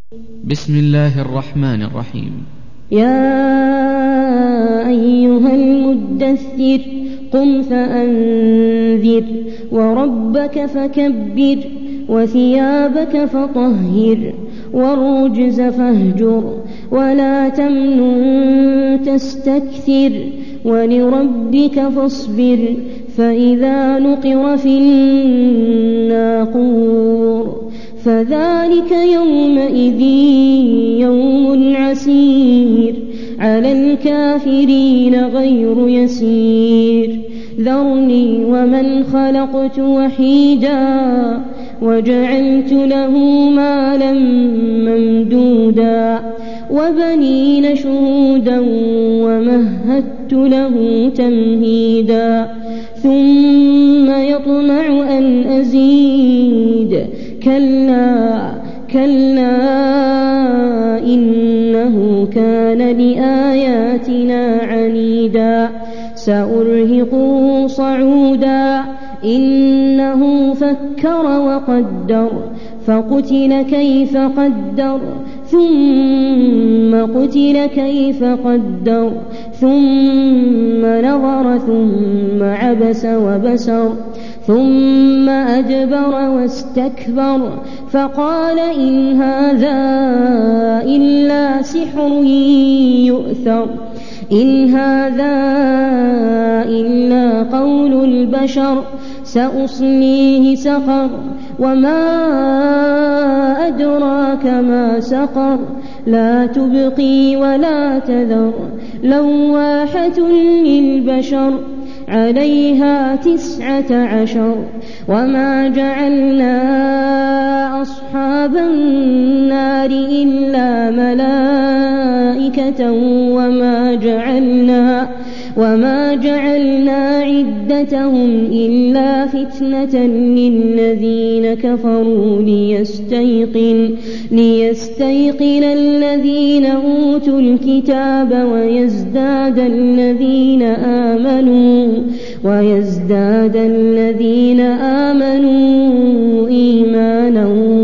بسم الله الرحمن الرحيم. يا أيها المدثر قم فأنذر وربك فكبر وثيابك فطهر والرجز فاهجر ولا تمنن تستكثر ولربك فاصبر فإذا نقر في الناقور فذلك يومئذ يوم عسير على الكافرين غير يسير ذرني ومن خلقت وحيدا وجعلت له مالا ممدودا وبنين شهودا ومهدت له تمهيدا ثم يطمع أن أزيد كلا إنه كان لآياتنا عنيدا سأرهقه صعودا إنه فكر وقدر فقتل كيف قدر ثم قتل كيف قدر ثم نظر ثم عبس وبسر ثم أدبر واستكبر فقال إن هذا إلا سحر يؤثر إن هذا إلا قول البشر سأصليه سقر وما أدراك ما سقر لا تبقي ولا تذر لواحة للبشر عليها 19 وما جعلنا أصحاب النار إلا ملائكة وما جعلنا عدتهم إلا فتنة للذين كفروا ليستيقن الذين أوتوا الكتاب ويزداد الذين آمنوا إيمانا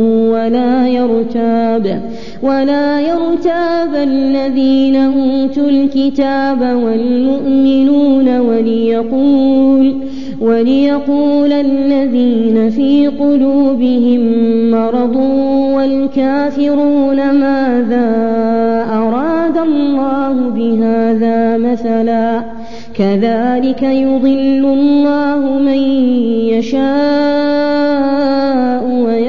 ولا يرتاب الذين أوتوا الكتاب والمؤمنون وليقول الذين في قلوبهم مرض والكافرون ماذا أراد الله بهذا مثلا كذلك يضل الله من يشاء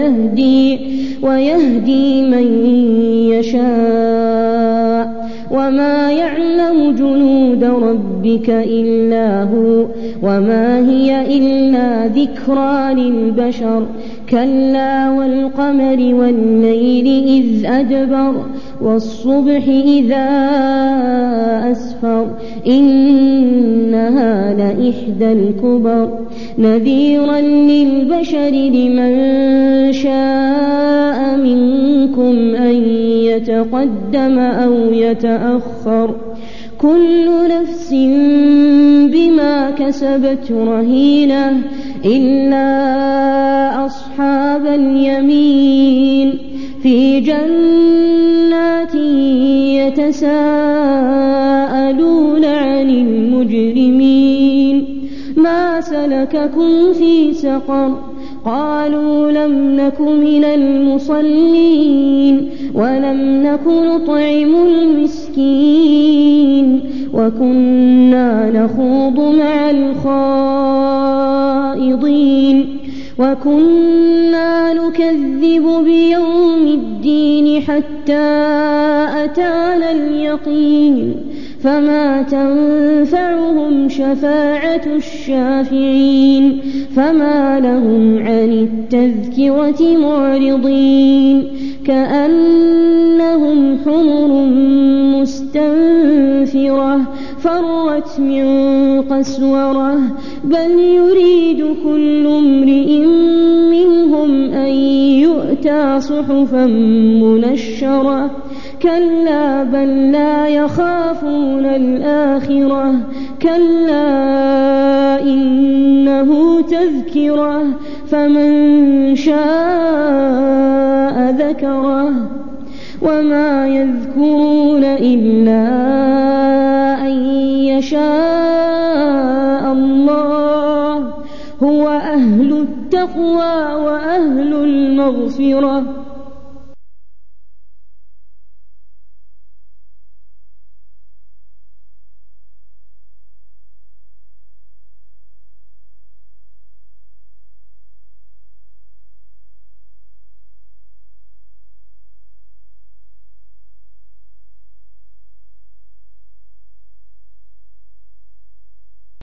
ويهدي من يشاء وما يعلم جنود ربك إلا هو وما هي إلا ذكرى للبشر كلا والقمر والليل إذ أدبر والصبح إذا أسفر إنها لإحدى الكبر نذيرا للبشر لمن شاء منكم أن يتقدم أو يتأخر كل نفس بما كسبت رهينة إلا أصحاب اليمين في جنات يتساءلون عن المجرمين ما سلككم في سقر قالوا لم نك من المصلين ولم نك نطعم المسكين وكنا نخوض مع الخائضين وكنا نكذب بيوم الدين حتى أتانا اليقين فما تنفعهم شفاعة الشافعين فما لهم عن التذكرة معرضين كأنهم حمر مستنفرة فرت من قسورة بل يريد كل امرئ منهم أن يؤتى صحفا منشرة كلا بل لا يخافون الآخرة كلا إنه تذكرة فمن شاء ذكره وما يذكرون إلا أن يشاء الله هو أهل التقوى وأهل المغفرة